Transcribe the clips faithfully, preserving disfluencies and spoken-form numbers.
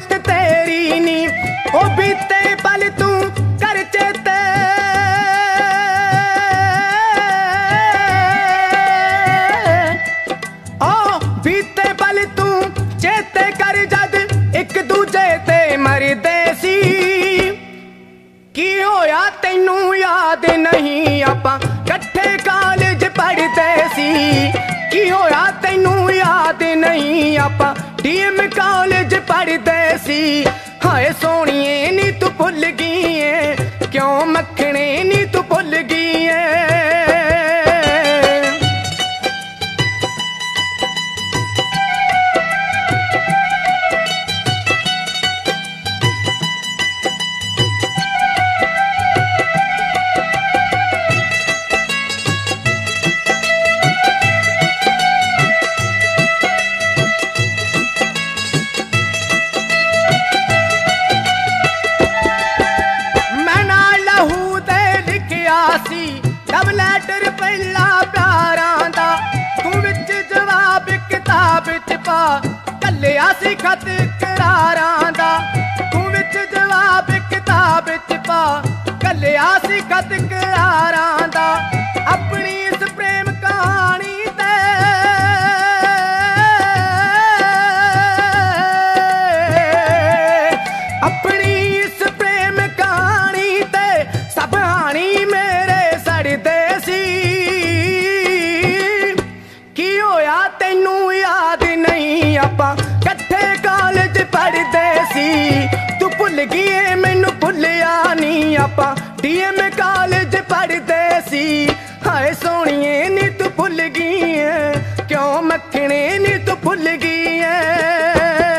सूरत तेरी नी ओ बीते पल तू कर चेते ओ बीते पल तू चेते कर जद एक दूजे ते मरदे सी की होया तैनू याद नहीं आपां कट्ठे कालेज पढ़दे सी की होया तैनू याद नहीं आपां डीएम कालेज पढ़दे सी हाय सोनिए नी तू भुल गई है क्यों मखने नी तू भुल गई है लव लैटर पहला प्यारां दा तू विच जवाब किताब च पा कल्लिया सी खत करारां दा तू विच जवाब किताब च पा कल्लिया सी खत करारां दा अपनी इस प्रेम कहानी ते अपनी इस प्रेम कहानी ते सब हानी मेरे सड़दे सी की होया तैनू याद नहीं आपां कट्ठे कालेज पढ़दे सी तू भुल गई है मैनू भुलिया नहीं आपां डीएम कालेज पढ़दे सी हाय सोनिए नी तू भुल गई है क्यों मखने नी तू भुल गई है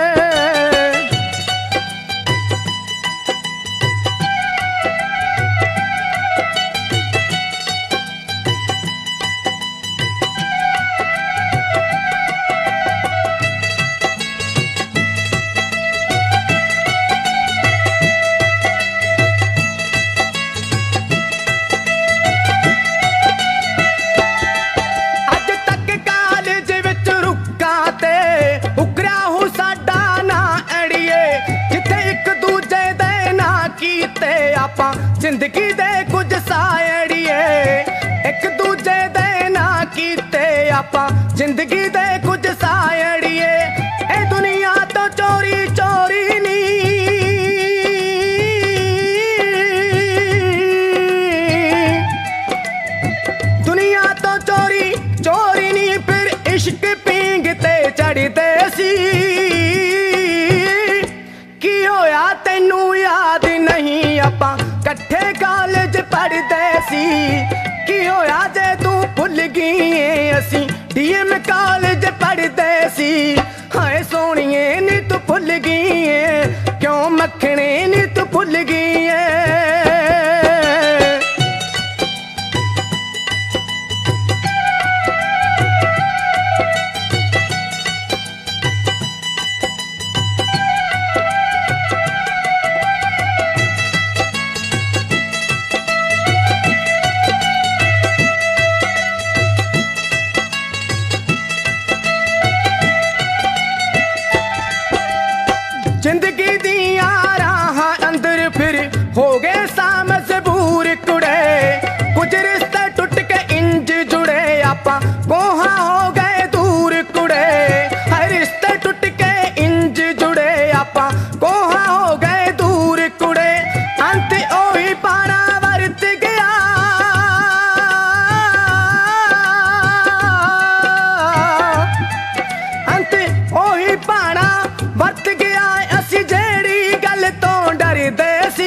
जिंदगी दे कुछ सायड़िए एक दूजे दे ना कीते आपां जिंदगी दे कुछ सायड़िए ए दुनिया तो चोरी चोरी नी दुनिया तो चोरी चोरी नी फिर इश्क पींगते चढ़दे सी की होया तैनू याद नहीं आपां कट्ठे कालेज पढ़दे सी की होया जे तू भुल गई है असी डीएम कालेज पढ़दे सी हाय सोनिए नी तू भुल गई है क्यों मखने नी तू भुल गई है जिंदगी दिया राह अंदर फिर हो गए सा मजबूर कुड़े कुछ रिश्ते टूट के इंज जुड़े आपां कोहा हो गए दूर कुड़े हर रिश्ते टूट के इंज जुड़े आपां कोहा हो गए दूर कुड़े अंत ओही पारा वरत गया अंत ओही पारा वरत गया जेड़ी गल तो डरदे सी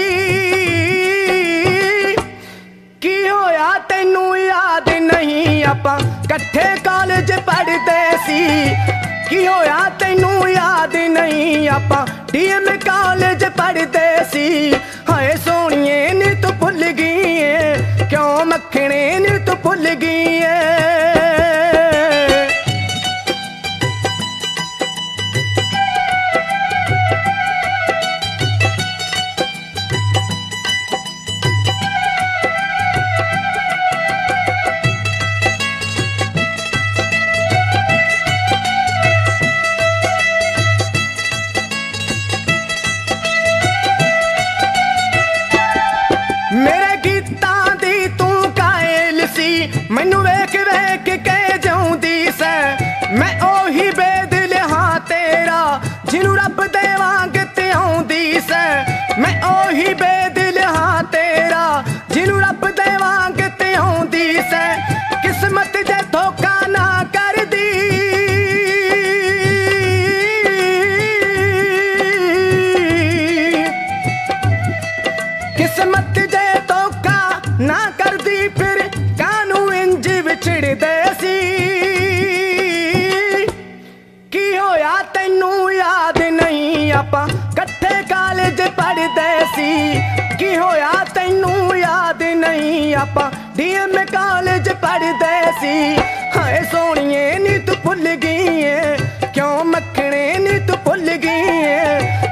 की होया तैनू याद नहीं आपां कट्ठे कालेज पढ़दे सी की होया तैनू याद नहीं आपां डीएम कालेज पढ़दे सी हाय सोनिए नी तू भुल गई है क्यों मखने नी तू भुल गई है मैनू वेख वेख के जाऊंदी सै मैं ओही बेदिल हाँ तेरा जिनू रब दे वांग ते आउंदी सै मैं ओही बेदिल हाँ तेरा जिनू रब दे वांग ते आउंदी सै किस्मत जे धोखा ना कर दी किस्मत जे धोखा ना कर दी फिर कानू इंज विछड़दे सी की होया तैनू याद नहीं आपां कट्ठे कॉलेज पढ़दे सी की होया तैनू याद नहीं आपां डीएम कॉलेज पढ़दे सी हाय सोहणिए नी तू भुल गई है क्यों मखणे नी तू भुल गई है